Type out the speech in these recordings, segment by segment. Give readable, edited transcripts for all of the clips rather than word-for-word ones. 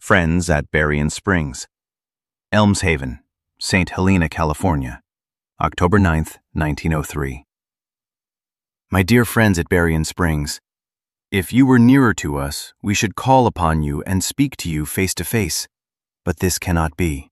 Friends at Berrien Springs, Elms Haven, St. Helena, California, October 9th, 1903. My dear friends at Berrien Springs, if you were nearer to us, we should call upon you and speak to you face to face, but this cannot be.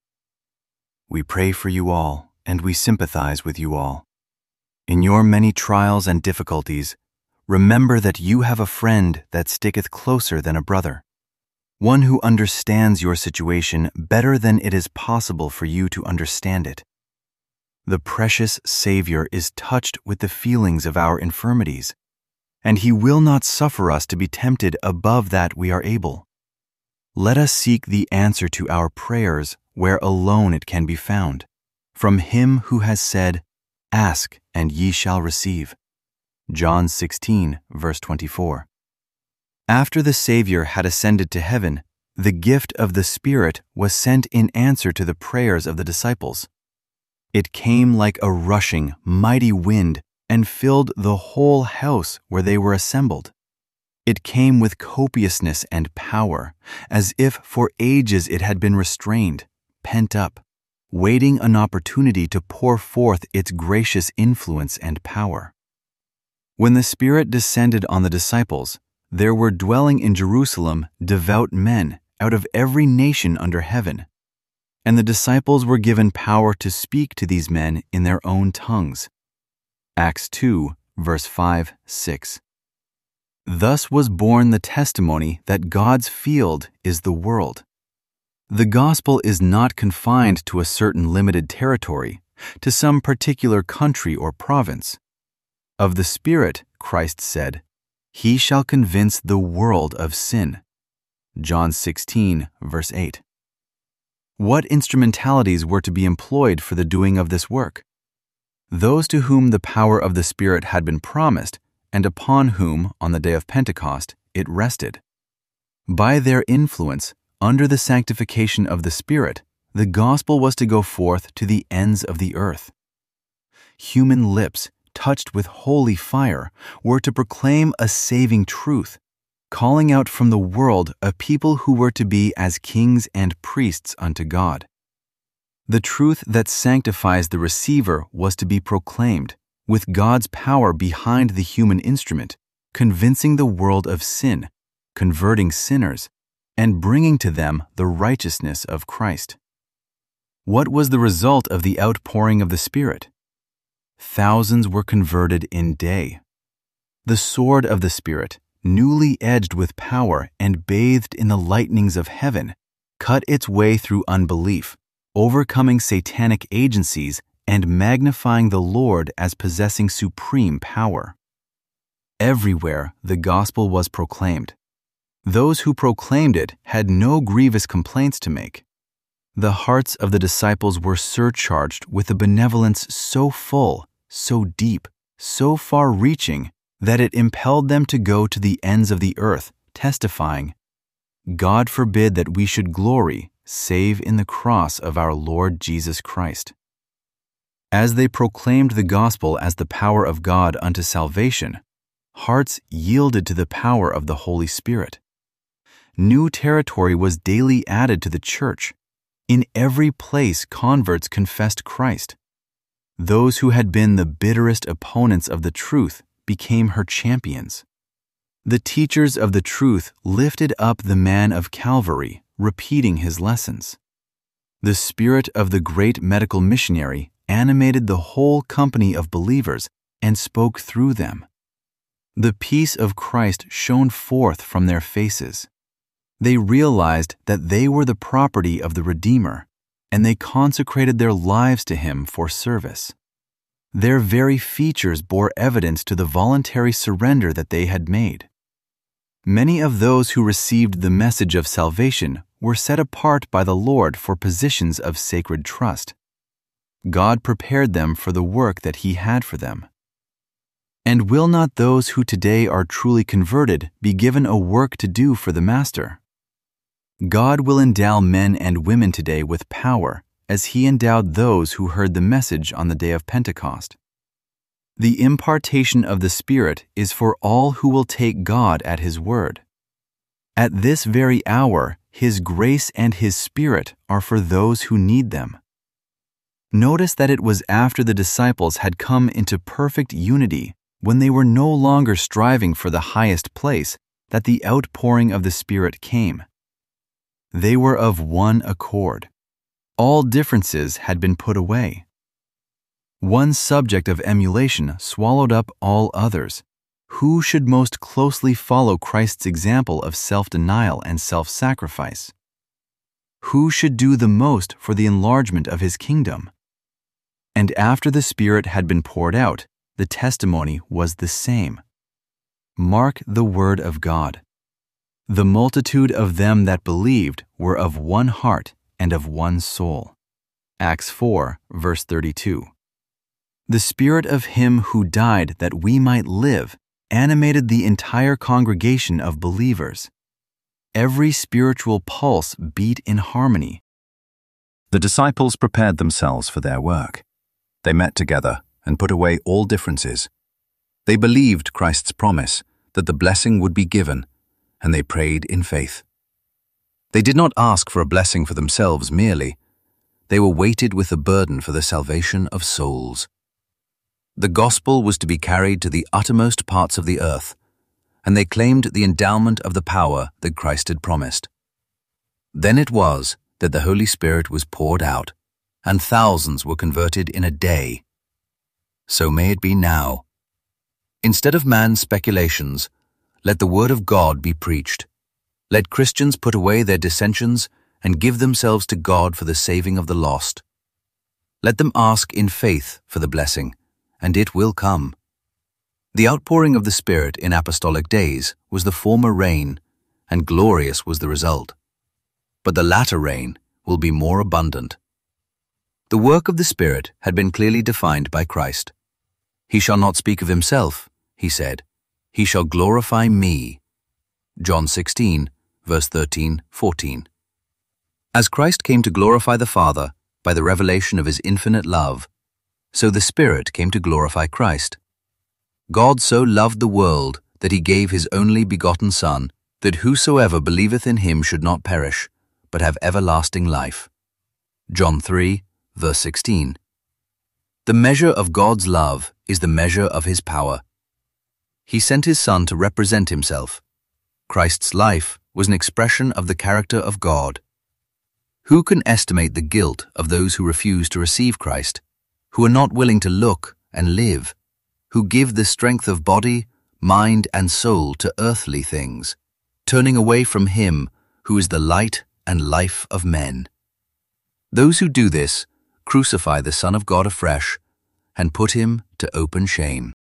We pray for you all, and we sympathize with you all. In your many trials and difficulties, remember that you have a friend that sticketh closer than a brother, one who understands your situation better than it is possible for you to understand it. The precious Savior is touched with the feelings of our infirmities, and He will not suffer us to be tempted above that we are able. Let us seek the answer to our prayers where alone it can be found, from Him who has said, "Ask, and ye shall receive." John 16, verse 24. After the Savior had ascended to heaven, the gift of the Spirit was sent in answer to the prayers of the disciples. It came like a rushing, mighty wind and filled the whole house where they were assembled. It came with copiousness and power, as if for ages it had been restrained, pent up, waiting an opportunity to pour forth its gracious influence and power. When the Spirit descended on the disciples, there were dwelling in Jerusalem devout men out of every nation under heaven, and the disciples were given power to speak to these men in their own tongues. Acts 2, verse 5, 6. Thus was born the testimony that God's field is the world. The gospel is not confined to a certain limited territory, to some particular country or province. Of the Spirit, Christ said, "He shall convince the world of sin." John 16, verse 8. What instrumentalities were to be employed for the doing of this work? Those to whom the power of the Spirit had been promised, and upon whom, on the day of Pentecost, it rested. By their influence, under the sanctification of the Spirit, the gospel was to go forth to the ends of the earth. Human lips, touched with holy fire, were to proclaim a saving truth, calling out from the world a people who were to be as kings and priests unto God. The truth that sanctifies the receiver was to be proclaimed, with God's power behind the human instrument, convincing the world of sin, converting sinners, and bringing to them the righteousness of Christ. What was the result of the outpouring of the Spirit? Thousands were converted in day. The sword of the Spirit, newly edged with power and bathed in the lightnings of heaven, cut its way through unbelief, overcoming satanic agencies and magnifying the Lord as possessing supreme power. Everywhere the gospel was proclaimed. Those who proclaimed it had no grievous complaints to make. The hearts of the disciples were surcharged with a benevolence so full, so deep, so far-reaching, that it impelled them to go to the ends of the earth, testifying, "God forbid that we should glory, save in the cross of our Lord Jesus Christ." As they proclaimed the gospel as the power of God unto salvation, hearts yielded to the power of the Holy Spirit. New territory was daily added to the church. In every place converts confessed Christ. Those who had been the bitterest opponents of the truth became her champions. The teachers of the truth lifted up the man of Calvary, repeating his lessons. The spirit of the great medical missionary animated the whole company of believers and spoke through them. The peace of Christ shone forth from their faces. They realized that they were the property of the Redeemer, and they consecrated their lives to Him for service. Their very features bore evidence to the voluntary surrender that they had made. Many of those who received the message of salvation were set apart by the Lord for positions of sacred trust. God prepared them for the work that He had for them. And will not those who today are truly converted be given a work to do for the Master? God will endow men and women today with power, as He endowed those who heard the message on the day of Pentecost. The impartation of the Spirit is for all who will take God at His word. At this very hour, His grace and His Spirit are for those who need them. Notice that it was after the disciples had come into perfect unity, when they were no longer striving for the highest place, that the outpouring of the Spirit came. They were of one accord. All differences had been put away. One subject of emulation swallowed up all others. Who should most closely follow Christ's example of self-denial and self-sacrifice? Who should do the most for the enlargement of His kingdom? And after the Spirit had been poured out, the testimony was the same. Mark the word of God. The multitude of them that believed were of one heart and of one soul. Acts 4, verse 32. The Spirit of Him who died that we might live animated the entire congregation of believers. Every spiritual pulse beat in harmony. The disciples prepared themselves for their work. They met together and put away all differences. They believed Christ's promise that the blessing would be given, and they prayed in faith. They did not ask for a blessing for themselves merely. They were weighted with a burden for the salvation of souls. The gospel was to be carried to the uttermost parts of the earth, and they claimed the endowment of the power that Christ had promised. Then it was that the Holy Spirit was poured out, and thousands were converted in a day. So may it be now. Instead of man's speculations, let the word of God be preached. Let Christians put away their dissensions and give themselves to God for the saving of the lost. Let them ask in faith for the blessing, and it will come. The outpouring of the Spirit in apostolic days was the former rain, and glorious was the result. But the latter rain will be more abundant. The work of the Spirit had been clearly defined by Christ. He shall not speak of Himself, He said. He shall glorify me. John 16, verse 13-14. As Christ came to glorify the Father by the revelation of His infinite love, so the Spirit came to glorify Christ. God so loved the world that He gave His only begotten Son, that whosoever believeth in Him should not perish, but have everlasting life. John 3, verse 16. The measure of God's love is the measure of His power. He sent His Son to represent Himself. Christ's life was an expression of the character of God. Who can estimate the guilt of those who refuse to receive Christ, who are not willing to look and live, who give the strength of body, mind, and soul to earthly things, turning away from Him who is the light and life of men? Those who do this crucify the Son of God afresh and put Him to open shame.